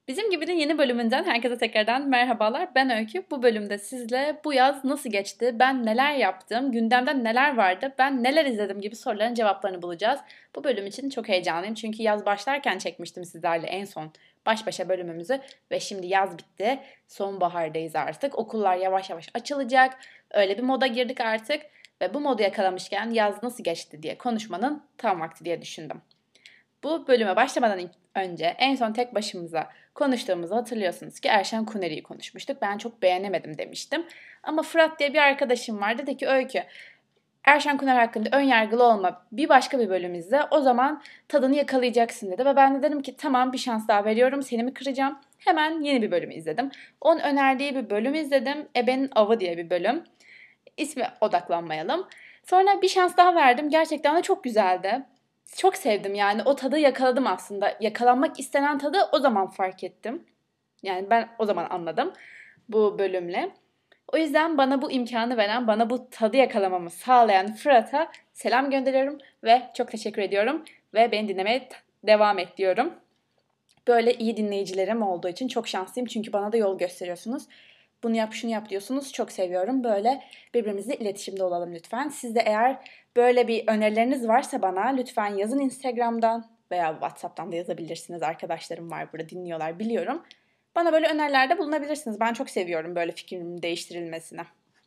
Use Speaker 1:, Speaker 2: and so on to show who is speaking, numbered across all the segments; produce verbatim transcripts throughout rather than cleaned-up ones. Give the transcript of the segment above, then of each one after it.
Speaker 1: Bizim Gibi'nin yeni bölümünden herkese tekrardan merhabalar. Ben Öykü. Bu bölümde sizle bu yaz nasıl geçti, ben neler yaptım, gündemde neler vardı, ben neler izledim gibi soruların cevaplarını bulacağız. Bu bölüm için çok heyecanlıyım çünkü yaz başlarken çekmiştim sizlerle en son baş başa bölümümüzü ve şimdi yaz bitti. Sonbahardayız artık. Okullar yavaş yavaş açılacak. Öyle bir moda girdik artık ve bu modu yakalamışken yaz nasıl geçti diye konuşmanın tam vakti diye düşündüm. Bu bölüme başlamadan önce en son tek başımıza konuştuğumuzu hatırlıyorsunuz ki Erşen Kuneri'yi konuşmuştuk. Ben çok beğenemedim demiştim. Ama Fırat diye bir arkadaşım var. Dedi ki Öykü, Erşen Kuner hakkında ön yargılı olma. Bir başka bir bölüm izle. O zaman tadını yakalayacaksın dedi. Ve ben de dedim ki tamam bir şans daha veriyorum. Seni mi kıracağım? Hemen yeni bir bölüm izledim. Onun önerdiği bir bölüm izledim. Ebe'nin Avı diye bir bölüm. İsme odaklanmayalım. Sonra bir şans daha verdim. Gerçekten de çok güzeldi. Çok sevdim yani o tadı yakaladım aslında. Yakalanmak istenen tadı o zaman fark ettim. Yani ben o zaman anladım bu bölümle. O yüzden bana bu imkanı veren, bana bu tadı yakalamamı sağlayan Fırat'a selam gönderiyorum ve çok teşekkür ediyorum. Ve beni dinlemeye devam et diyorum. Böyle iyi dinleyicilerim olduğu için çok şanslıyım çünkü bana da yol gösteriyorsunuz. Bunu yap şunu yap diyorsunuz. Çok seviyorum. Böyle birbirimizle iletişimde olalım lütfen. Siz de eğer böyle bir önerileriniz varsa bana lütfen yazın Instagram'dan veya WhatsApp'tan da yazabilirsiniz. Arkadaşlarım var burada dinliyorlar biliyorum. Bana böyle önerilerde bulunabilirsiniz. Ben çok seviyorum böyle fikrimin değiştirilmesine.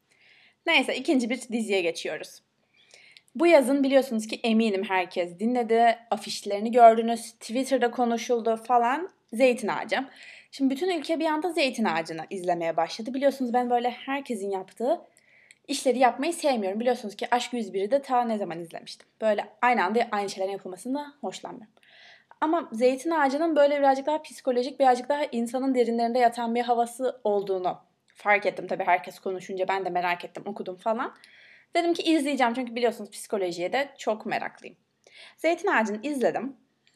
Speaker 1: Neyse ikinci bir diziye geçiyoruz. Bu yazın biliyorsunuz ki eminim herkes dinledi, afişlerini gördünüz, Twitter'da konuşuldu falan. Zeytin Ağacı. Şimdi bütün ülke bir anda Zeytin Ağacı'nı izlemeye başladı. Biliyorsunuz ben böyle herkesin yaptığı işleri yapmayı sevmiyorum. Biliyorsunuz ki Aşk yüz bir'i de ta ne zaman izlemiştim. Böyle aynı anda aynı şeylerin yapılmasından hoşlanmıyorum. Ama Zeytin Ağacı'nın böyle birazcık daha psikolojik, birazcık daha insanın derinlerinde yatan bir havası olduğunu fark ettim. Tabii herkes konuşunca ben de merak ettim, okudum falan. Dedim ki izleyeceğim çünkü biliyorsunuz psikolojiye de çok meraklıyım. Zeytin Ağacı'nı izledim.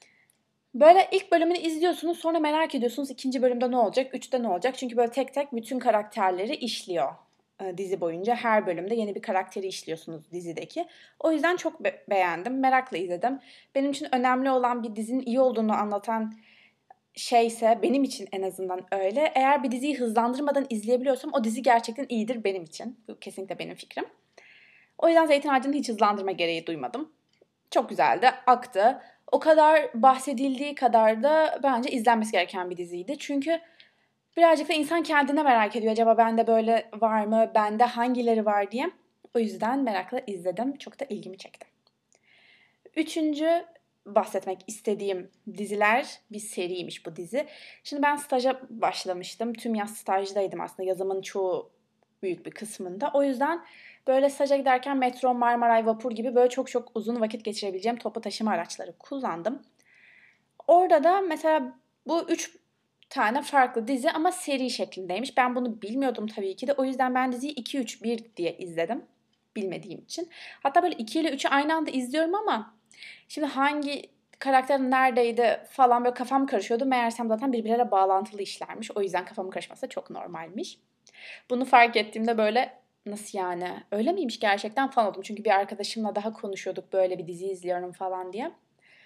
Speaker 1: Böyle ilk bölümünü izliyorsunuz sonra merak ediyorsunuz ikinci bölümde ne olacak, üçte ne olacak. Çünkü böyle tek tek bütün karakterleri işliyor e, dizi boyunca. Her bölümde yeni bir karakteri işliyorsunuz dizideki. O yüzden çok be- beğendim, merakla izledim. Benim için önemli olan bir dizinin iyi olduğunu anlatan şeyse benim için en azından öyle. Eğer bir diziyi hızlandırmadan izleyebiliyorsam o dizi gerçekten iyidir benim için. Bu kesinlikle benim fikrim. O yüzden Zeytin Ağacı'nı hiç hızlandırma gereği duymadım. Çok güzeldi, aktı. O kadar bahsedildiği kadar da bence izlenmesi gereken bir diziydi. Çünkü birazcık da insan kendine merak ediyor. Acaba bende böyle var mı, bende hangileri var diye. O yüzden merakla izledim. Çok da ilgimi çekti. Üçüncü bahsetmek istediğim diziler bir seriymiş bu dizi. Şimdi ben staja başlamıştım. Tüm yaz stajdaydım aslında. Yazımın çoğu büyük bir kısmında. O yüzden böyle staja giderken metro, Marmaray, vapur gibi böyle çok çok uzun vakit geçirebileceğim toplu taşıma araçları kullandım. Orada da mesela bu üç tane farklı dizi ama seri şeklindeymiş. Ben bunu bilmiyordum tabii ki de. O yüzden ben diziyi iki üç bir diye izledim. Bilmediğim için. Hatta böyle iki ile üçü aynı anda izliyorum ama şimdi hangi karakter neredeydi falan böyle kafam karışıyordu. Meğersem zaten birbirleriyle bağlantılı işlermiş. O yüzden kafamın karışması çok normalmiş. Bunu fark ettiğimde böyle nasıl yani öyle miymiş gerçekten falan oldum. Çünkü bir arkadaşımla daha konuşuyorduk böyle bir dizi izliyorum falan diye.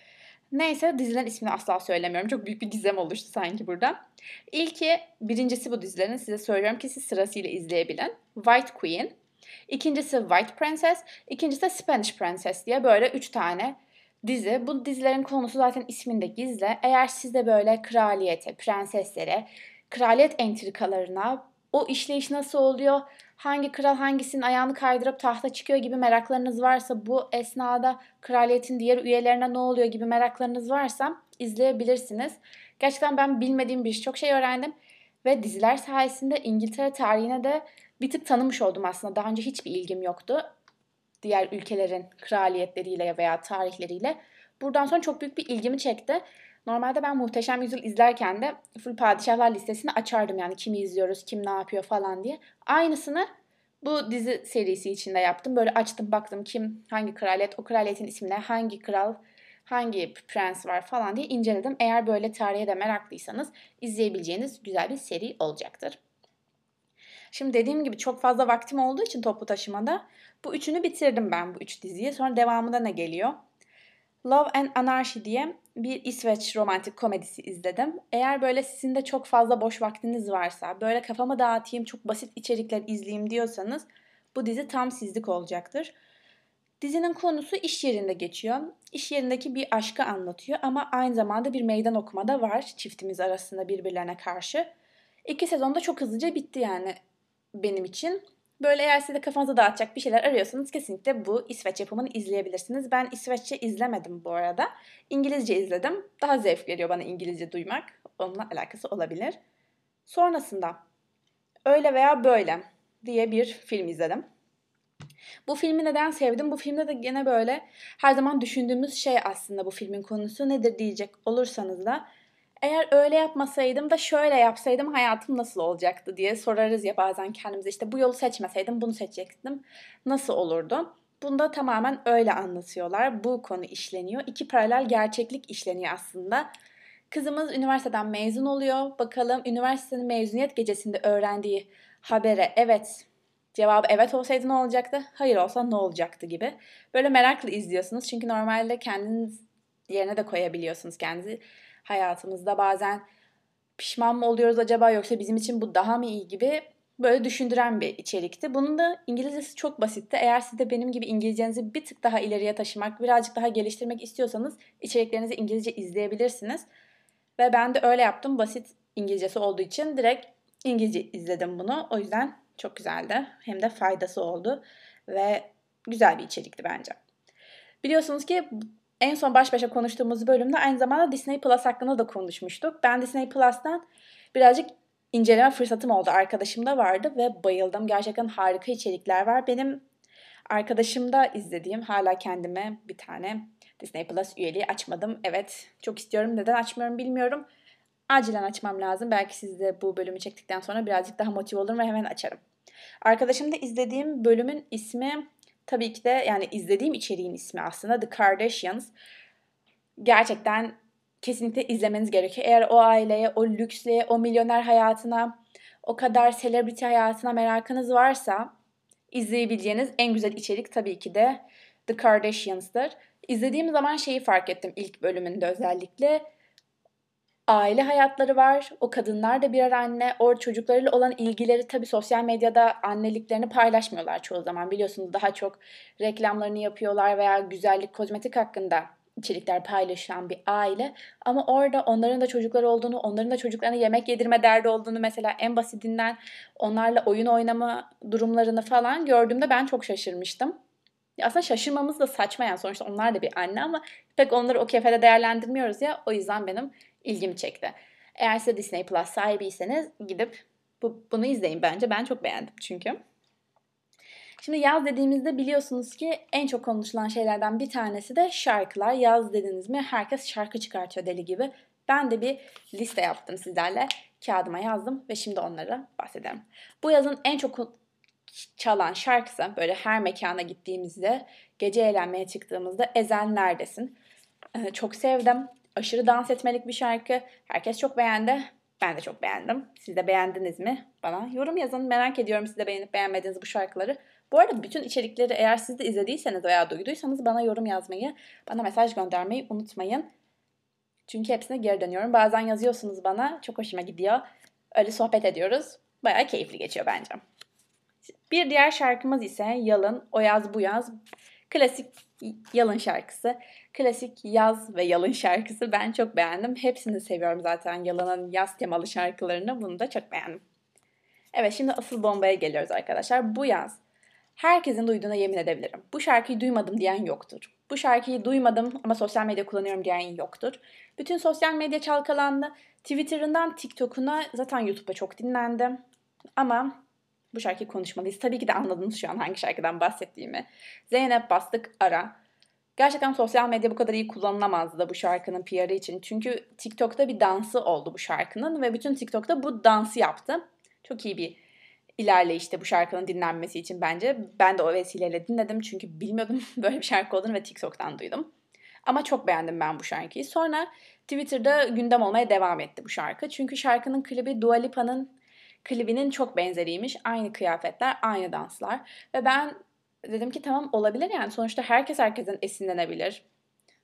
Speaker 1: Neyse dizilerin ismini asla söylemiyorum. Çok büyük bir gizem oluştu sanki burada. İlki, birincisi bu dizilerin size söylüyorum ki siz sırasıyla izleyebilin. White Queen. İkincisi White Princess. İkincisi de Spanish Princess diye böyle üç tane dizi. Bu dizilerin konusu zaten isminde gizli. Eğer siz de böyle kraliyete, prenseslere, kraliyet entrikalarına, o işleyiş nasıl oluyor, hangi kral hangisinin ayağını kaydırıp tahta çıkıyor gibi meraklarınız varsa, bu esnada kraliyetin diğer üyelerine ne oluyor gibi meraklarınız varsa izleyebilirsiniz. Gerçekten ben bilmediğim birçok şey öğrendim ve diziler sayesinde İngiltere tarihine de bir tık tanımış oldum aslında. Daha önce hiçbir ilgim yoktu diğer ülkelerin kraliyetleriyle veya tarihleriyle. Buradan sonra çok büyük bir ilgimi çekti. Normalde ben Muhteşem Yüzyıl izlerken de full padişahlar listesini açardım yani kimi izliyoruz, kim ne yapıyor falan diye. Aynısını bu dizi serisi içinde yaptım. Böyle açtım baktım kim, hangi kraliyet, o kraliyetin ismine, hangi kral, hangi prens var falan diye inceledim. Eğer böyle tarihe de meraklıysanız izleyebileceğiniz güzel bir seri olacaktır. Şimdi dediğim gibi çok fazla vaktim olduğu için toplu taşımada bu üçünü bitirdim ben bu üç diziyi. Sonra devamında ne geliyor? Love and Anarchy diye bir İsveç romantik komedisi izledim. Eğer böyle sizin de çok fazla boş vaktiniz varsa, böyle kafamı dağıtayım, çok basit içerikler izleyeyim diyorsanız bu dizi tam sizlik olacaktır. Dizinin konusu iş yerinde geçiyor. İş yerindeki bir aşkı anlatıyor ama aynı zamanda bir meydan okuma da var çiftimiz arasında birbirlerine karşı. İki sezonda çok hızlıca bitti yani benim için. Böyle eğer siz de kafanızı dağıtacak bir şeyler arıyorsanız kesinlikle bu İsveç yapımını izleyebilirsiniz. Ben İsveççe izlemedim bu arada. İngilizce izledim. Daha zevk veriyor bana İngilizce duymak. Onunla alakası olabilir. Sonrasında Öyle veya Böyle diye bir film izledim. Bu filmi neden sevdim? Bu filmde de gene böyle her zaman düşündüğümüz şey aslında bu filmin konusu nedir diyecek olursanız da eğer öyle yapmasaydım da şöyle yapsaydım hayatım nasıl olacaktı diye sorarız ya bazen kendimize işte bu yolu seçmeseydim bunu seçecektim. Nasıl olurdu? Bunda tamamen öyle anlatıyorlar. Bu konu işleniyor. İki paralel gerçeklik işleniyor aslında. Kızımız üniversiteden mezun oluyor. Bakalım üniversitenin mezuniyet gecesinde öğrendiği habere evet cevabı evet olsaydı ne olacaktı? Hayır olsa ne olacaktı gibi. Böyle merakla izliyorsunuz. Çünkü normalde kendiniz yerine de koyabiliyorsunuz kendinizi. Hayatımızda bazen pişman mı oluyoruz acaba yoksa bizim için bu daha mı iyi gibi böyle düşündüren bir içerikti. Bunun da İngilizcesi çok basitti. Eğer siz de benim gibi İngilizcenizi bir tık daha ileriye taşımak, birazcık daha geliştirmek istiyorsanız içeriklerinizi İngilizce izleyebilirsiniz. Ve ben de öyle yaptım. Basit İngilizcesi olduğu için direkt İngilizce izledim bunu. O yüzden çok güzeldi. Hem de faydası oldu. Ve güzel bir içerikti bence. Biliyorsunuz ki en son baş başa konuştuğumuz bölümde aynı zamanda Disney Plus hakkında da konuşmuştuk. Ben Disney Plus'tan birazcık inceleme fırsatım oldu. Arkadaşım da vardı ve bayıldım. Gerçekten harika içerikler var. Benim arkadaşımda izlediğim hala kendime bir tane Disney Plus üyeliği açmadım. Evet, çok istiyorum. Neden açmıyorum bilmiyorum. Acilen açmam lazım. Belki siz de bu bölümü çektikten sonra birazcık daha motive olurum ve hemen açarım. Arkadaşımda izlediğim bölümün ismi tabii ki de yani izlediğim içeriğin ismi aslında The Kardashians. Gerçekten kesinlikle izlemeniz gerekiyor. Eğer o aileye, o lüksle, o milyoner hayatına, o kadar celebrity hayatına merakınız varsa izleyebileceğiniz en güzel içerik tabii ki de The Kardashians'tır. İzlediğim zaman şeyi fark ettim ilk bölümünde özellikle. Aile hayatları var. O kadınlar da birer anne. O çocuklarıyla olan ilgileri tabii sosyal medyada anneliklerini paylaşmıyorlar çoğu zaman. Biliyorsunuz daha çok reklamlarını yapıyorlar veya güzellik, kozmetik hakkında içerikler paylaşan bir aile. Ama orada onların da çocukları olduğunu, onların da çocuklarına yemek yedirme derdi olduğunu mesela en basitinden onlarla oyun oynama durumlarını falan gördüğümde ben çok şaşırmıştım. Ya aslında şaşırmamız da saçma yani sonuçta onlar da bir anne ama pek onları o kefede değerlendirmiyoruz ya o yüzden benim ilgimi çekti. Eğer size Disney Plus sahibiyseniz gidip bu, bunu izleyin bence. Ben çok beğendim çünkü. Şimdi yaz dediğimizde biliyorsunuz ki en çok konuşulan şeylerden bir tanesi de şarkılar. Yaz dediniz mi herkes şarkı çıkartıyor deli gibi. Ben de bir liste yaptım sizlerle. Kağıdıma yazdım ve şimdi onlara bahsederim. Bu yazın en çok çalan şarkısı böyle her mekana gittiğimizde, gece eğlenmeye çıktığımızda Ezel Neredesin. Ee, çok sevdim. Aşırı dans etmelik bir şarkı. Herkes çok beğendi. Ben de çok beğendim. Siz de beğendiniz mi? Bana yorum yazın. Merak ediyorum siz de beğenip beğenmediğiniz bu şarkıları. Bu arada bütün içerikleri eğer siz de izlediyseniz veya duyduysanız bana yorum yazmayı, bana mesaj göndermeyi unutmayın. Çünkü hepsine geri dönüyorum. Bazen yazıyorsunuz bana. Çok hoşuma gidiyor. Öyle sohbet ediyoruz. Bayağı keyifli geçiyor bence. Bir diğer şarkımız ise Yalın. O yaz bu yaz. Klasik Yalın şarkısı. Klasik yaz ve Yalın şarkısı. Ben çok beğendim. Hepsini seviyorum zaten Yalın'ın yaz temalı şarkılarını. Bunu da çok beğendim. Evet şimdi asıl bombaya geliyoruz arkadaşlar. Bu yaz herkesin duyduğuna yemin edebilirim. Bu şarkıyı duymadım diyen yoktur. Bu şarkıyı duymadım ama sosyal medya kullanıyorum diyen yoktur. Bütün sosyal medya çalkalandı. Twitter'ından TikTok'una zaten YouTube'da çok dinlendi. Ama bu şarkıyı konuşmalıyız. Tabii ki de anladınız şu an hangi şarkıdan bahsettiğimi. Zeynep Bastık Ara. Gerçekten sosyal medya bu kadar iyi kullanılamazdı bu şarkının P R'ı için. Çünkü TikTok'ta bir dansı oldu bu şarkının ve bütün TikTok'ta bu dansı yaptı. Çok iyi bir ilerleyişte bu şarkının dinlenmesi için bence. Ben de o vesileyle dinledim çünkü bilmiyordum böyle bir şarkı olduğunu ve TikTok'tan duydum. Ama çok beğendim ben bu şarkıyı. Sonra Twitter'da gündem olmaya devam etti bu şarkı. Çünkü şarkının klibi Dua Lipa'nın klibinin çok benzeriymiş. Aynı kıyafetler, aynı danslar. Ve ben dedim ki tamam olabilir yani. Sonuçta herkes herkesten esinlenebilir.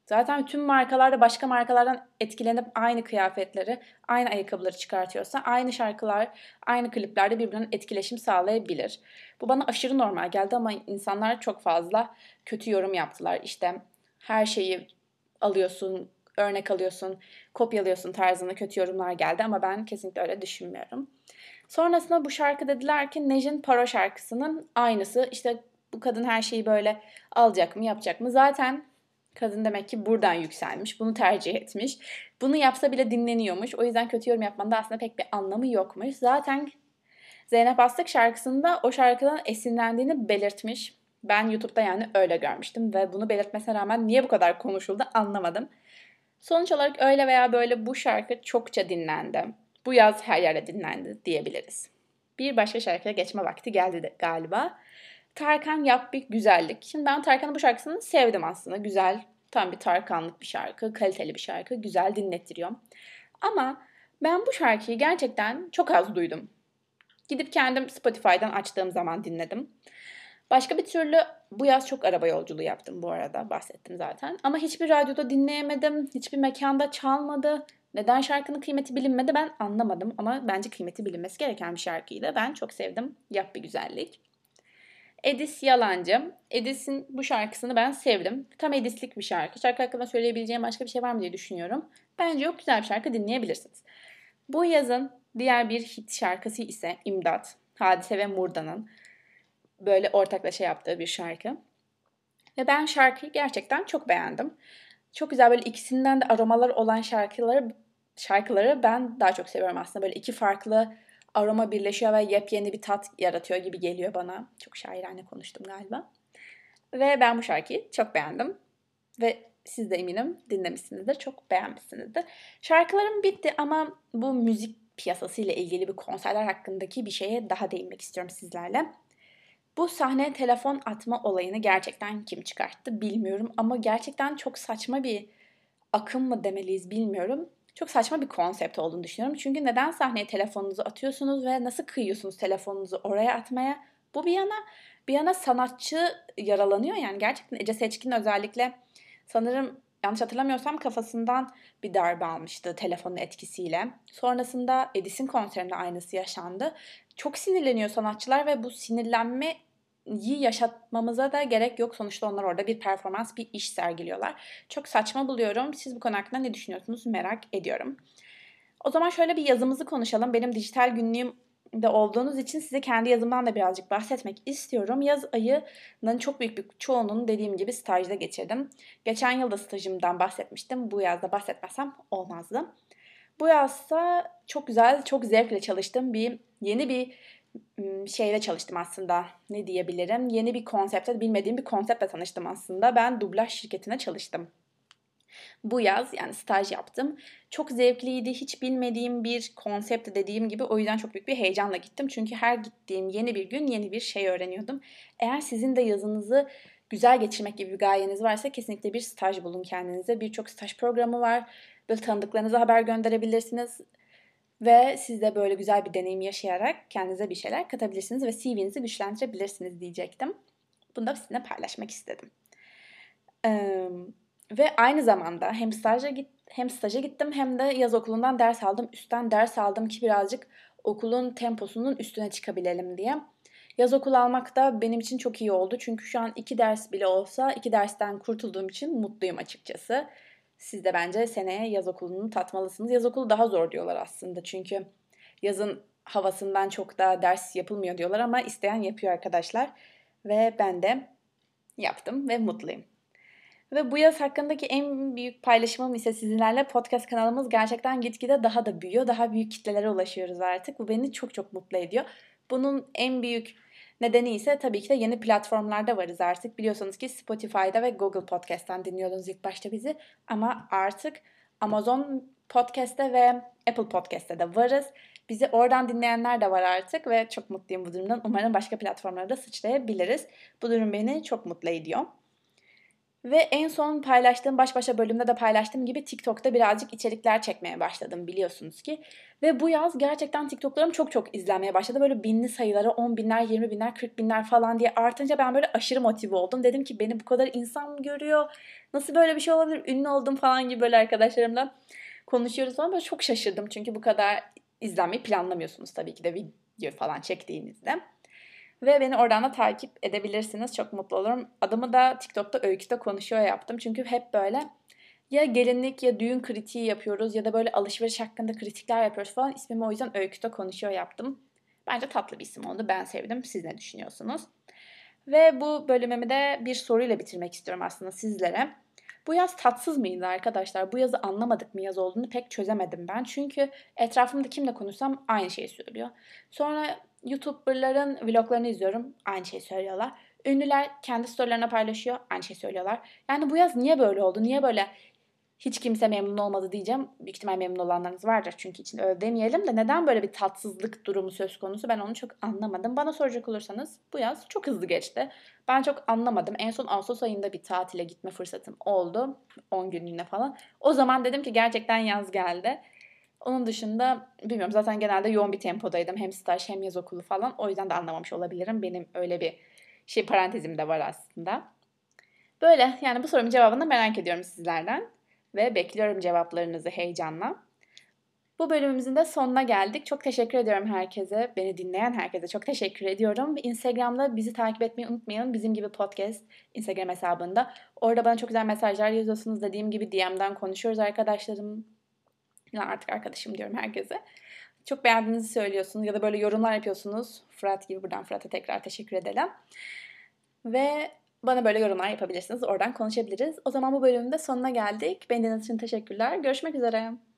Speaker 1: Zaten tüm markalar da başka markalardan etkilenip aynı kıyafetleri, aynı ayakkabıları çıkartıyorsa aynı şarkılar, aynı kliplerde birbirinden etkileşim sağlayabilir. Bu bana aşırı normal geldi ama insanlar çok fazla kötü yorum yaptılar. İşte her şeyi alıyorsun, örnek alıyorsun, kopyalıyorsun tarzında kötü yorumlar geldi ama ben kesinlikle öyle düşünmüyorum. Sonrasında bu şarkı dediler ki Nej'in Paro şarkısının aynısı. İşte bu kadın her şeyi böyle alacak mı, yapacak mı? Zaten kadın demek ki buradan yükselmiş, bunu tercih etmiş. Bunu yapsa bile dinleniyormuş. O yüzden kötü yorum yapmanın da aslında pek bir anlamı yokmuş. Zaten Zeynep Bastık şarkısında o şarkıdan esinlendiğini belirtmiş. Ben YouTube'da yani öyle görmüştüm ve bunu belirtmesine rağmen niye bu kadar konuşuldu anlamadım. Sonuç olarak öyle veya böyle bu şarkı çokça dinlendi. Bu yaz her yerde dinlendi diyebiliriz. Bir başka şarkıya geçme vakti geldi de galiba. Tarkan Yap Bir Güzellik. Şimdi ben Tarkan'ın bu şarkısını sevdim aslında. Güzel, tam bir Tarkanlık bir şarkı, kaliteli bir şarkı, güzel dinlettiriyor. Ama ben bu şarkıyı gerçekten çok az duydum. Gidip kendim Spotify'dan açtığım zaman dinledim. Başka bir türlü bu yaz çok araba yolculuğu yaptım bu arada. Bahsettim zaten. Ama hiçbir radyoda dinleyemedim. Hiçbir mekanda çalmadı. Neden şarkının kıymeti bilinmedi ben anlamadım. Ama bence kıymeti bilinmesi gereken bir şarkıydı. Ben çok sevdim. Yap Bir Güzellik. Edis Yalancı. Edis'in bu şarkısını ben sevdim. Tam Edis'lik bir şarkı. Şarkı hakkında söyleyebileceğim başka bir şey var mı diye düşünüyorum. Bence çok güzel bir şarkı, dinleyebilirsiniz. Bu yazın diğer bir hit şarkısı ise İmdat. Hadise ve Murda'nın böyle ortaklaşa yaptığı bir şarkı. Ve ben şarkıyı gerçekten çok beğendim. Çok güzel, böyle ikisinden de aromalar olan şarkıları şarkıları ben daha çok seviyorum aslında. Böyle iki farklı aroma birleşiyor ve yepyeni bir tat yaratıyor gibi geliyor bana. Çok şairane konuştum galiba. Ve ben bu şarkıyı çok beğendim. Ve siz de eminim dinlemişsinizdir, çok beğenmişsinizdir. Şarkılarım bitti ama bu müzik piyasası ile ilgili bir konserler hakkındaki bir şeye daha değinmek istiyorum sizlerle. Bu sahneye telefon atma olayını gerçekten kim çıkarttı bilmiyorum ama gerçekten çok saçma bir akım mı demeliyiz bilmiyorum. Çok saçma bir konsept olduğunu düşünüyorum. Çünkü neden sahneye telefonunuzu atıyorsunuz ve nasıl kıyıyorsunuz telefonunuzu oraya atmaya? Bu bir yana bir yana sanatçı yaralanıyor yani gerçekten Ece Seçkin özellikle sanırım yanlış hatırlamıyorsam kafasından bir darbe almıştı telefonun etkisiyle. Sonrasında Edis'in konserinde aynısı yaşandı. Çok sinirleniyor sanatçılar ve bu sinirlenme iyi yaşatmamıza da gerek yok. Sonuçta onlar orada bir performans, bir iş sergiliyorlar. Çok saçma buluyorum. Siz bu konu hakkında ne düşünüyorsunuz merak ediyorum. O zaman şöyle bir yazımızı konuşalım. Benim dijital günlüğümde olduğunuz için size kendi yazımdan da birazcık bahsetmek istiyorum. Yaz ayının çok büyük bir çoğunluğunu dediğim gibi stajda geçirdim. Geçen yıl da stajımdan bahsetmiştim. Bu yazda bahsetmesem olmazdı. Bu yazda çok güzel, çok zevkle çalıştım. Bir yeni bir şeyle çalıştım aslında. Ne diyebilirim? Yeni bir konsepte, bilmediğim bir konseptle tanıştım aslında. Ben dublaj şirketine çalıştım. Bu yaz yani staj yaptım. Çok zevkliydi. Hiç bilmediğim bir konsept dediğim gibi. O yüzden çok büyük bir heyecanla gittim. Çünkü her gittiğim yeni bir gün yeni bir şey öğreniyordum. Eğer sizin de yazınızı güzel geçirmek gibi bir gayeniz varsa kesinlikle bir staj bulun kendinize. Birçok staj programı var. Böyle tanıdıklarınıza haber gönderebilirsiniz. Ve siz de böyle güzel bir deneyim yaşayarak kendinize bir şeyler katabilirsiniz ve C V'nizi güçlendirebilirsiniz diyecektim. Bunu da sizinle paylaşmak istedim. Ee, ve aynı zamanda hem staja git hem staja gittim hem de yaz okulundan ders aldım. Üstten ders aldım ki birazcık okulun temposunun üstüne çıkabilelim diye. Yaz okulu almak da benim için çok iyi oldu. Çünkü şu an iki ders bile olsa iki dersten kurtulduğum için mutluyum açıkçası. Siz de bence seneye yaz okulunu tatmalısınız. Yaz okulu daha zor diyorlar aslında. Çünkü yazın havasından çok daha ders yapılmıyor diyorlar ama isteyen yapıyor arkadaşlar. Ve ben de yaptım ve mutluyum. Ve bu yaz hakkındaki en büyük paylaşımım ise sizinlerle podcast kanalımız gerçekten gitgide daha da büyüyor. Daha büyük kitlelere ulaşıyoruz artık. Bu beni çok çok mutlu ediyor. Bunun en büyük nedeni ise tabii ki de yeni platformlarda varız artık. Biliyorsunuz ki Spotify'da ve Google Podcast'ten dinliyordunuz ilk başta bizi. Ama artık Amazon Podcast'te ve Apple Podcast'te de varız. Bizi oradan dinleyenler de var artık ve çok mutluyum bu durumdan. Umarım başka platformlara da sıçrayabiliriz. Bu durum beni çok mutlu ediyor. Ve en son paylaştığım, baş başa bölümde de paylaştığım gibi TikTok'ta birazcık içerikler çekmeye başladım biliyorsunuz ki. Ve bu yaz gerçekten TikTok'larım çok çok izlenmeye başladı. Böyle binli sayıları on binler, yirmi binler, kırk binler falan diye artınca ben böyle aşırı motive oldum. Dedim ki beni bu kadar insan mı görüyor? Nasıl böyle bir şey olabilir? Ünlü oldum falan gibi böyle arkadaşlarımla konuşuyoruz falan. Böyle çok şaşırdım çünkü bu kadar izlenmeyi planlamıyorsunuz tabii ki de video falan çektiğinizde. Ve beni oradan da takip edebilirsiniz. Çok mutlu olurum. Adımı da TikTok'ta Öykü'de konuşuyor yaptım. Çünkü hep böyle ya gelinlik ya düğün kritiği yapıyoruz ya da böyle alışveriş hakkında kritikler yapıyoruz falan. İsmimi o yüzden Öykü'de konuşuyor yaptım. Bence tatlı bir isim oldu. Ben sevdim. Siz ne düşünüyorsunuz? Ve bu bölümümü de bir soruyla bitirmek istiyorum aslında sizlere. Bu yaz tatsız mıydı arkadaşlar? Bu yazı anlamadık mı yaz olduğunu pek çözemedim ben. Çünkü etrafımda kimle konuşsam aynı şeyi söylüyor. Sonra YouTuber'ların vloglarını izliyorum. Aynı şeyi söylüyorlar. Ünlüler kendi storylerine paylaşıyor. Aynı şeyi söylüyorlar. Yani bu yaz niye böyle oldu? Niye böyle hiç kimse memnun olmadı diyeceğim. Büyük ihtimal memnun olanlarınız vardır çünkü için öyle demeyelim de neden böyle bir tatsızlık durumu söz konusu ben onu çok anlamadım. Bana soracak olursanız bu yaz çok hızlı geçti. Ben çok anlamadım. En son Ağustos ayında bir tatile gitme fırsatım oldu. on günlüğüne falan. O zaman dedim ki gerçekten yaz geldi. Onun dışında bilmiyorum zaten genelde yoğun bir tempodaydım. Hem staj hem yaz okulu falan. O yüzden de anlamamış olabilirim. Benim öyle bir şey parantezim de var aslında. Böyle yani bu sorumun cevabını da merak ediyorum sizlerden ve bekliyorum cevaplarınızı heyecanla. Bu bölümümüzün de sonuna geldik. Çok teşekkür ediyorum herkese. Beni dinleyen herkese çok teşekkür ediyorum. Ve Instagram'da bizi takip etmeyi unutmayın. Bizim gibi podcast Instagram hesabında. Orada bana çok güzel mesajlar yazıyorsunuz. Dediğim gibi D M'den konuşuyoruz arkadaşlarım. Ya artık arkadaşım diyorum herkese. Çok beğendiğinizi söylüyorsunuz ya da böyle yorumlar yapıyorsunuz. Fırat gibi buradan Fırat'a tekrar teşekkür edelim. Ve bana böyle yorumlar yapabilirsiniz. Oradan konuşabiliriz. O zaman bu bölümün de sonuna geldik. Beni dinlediğiniz için teşekkürler. Görüşmek üzere.